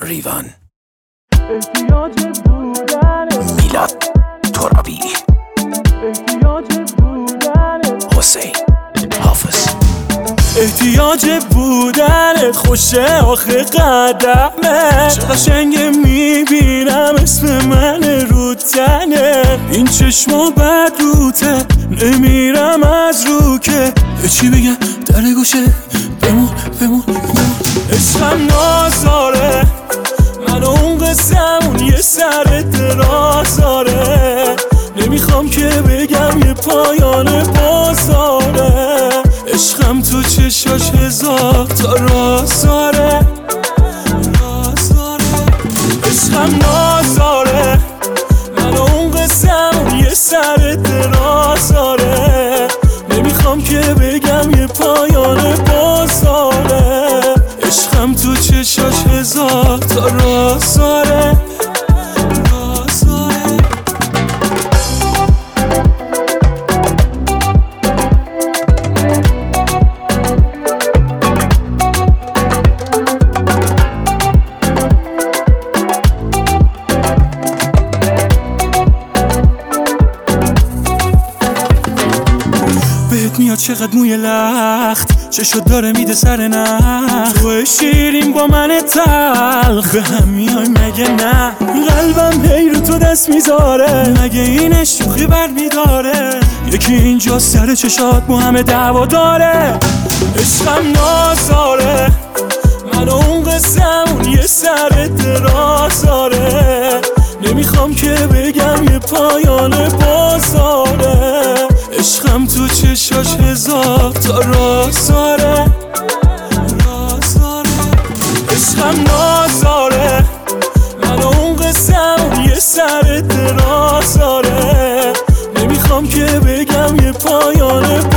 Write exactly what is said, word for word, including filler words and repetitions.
ریوان میلاد ترابی حسین حافظ احتیاج بودنت خوشه آخه قدمه چه قشنگه میبینم اسم من رو تنه این چشما بد روته نمیرم از رو که چی بگم در گوشه بمون بمون بمون عشقم نازاره من اون قسمون یه سر درازاره نمیخوام که بگم یه پایان بازاره عشقم تو چشاش هزار تا رازاره عشقم نازاره من اون قسمون یه سر درازاره نمیخوام که بگم یه پایان بازاره عشقم تو چشاش هزار تا رازاره بهت میاد چقدر موی لخت چشو داره میده سر نخ تو شیرین با من تلخ به هم میای مگه نه قلبم هی رو تو دست میذاره مگه این شوخی بر میداره یکی اینجا سر چشات با همه دعوا داره عشقم نازاره من اون قسمون یه سر درازاره نمیخوام که بگم یه پایان بازاره عشقم تو چشاش هزار تا رازاره عشقم نازاره من اون قسمون یه سر درازاره نمیخوام که بگم یه پایان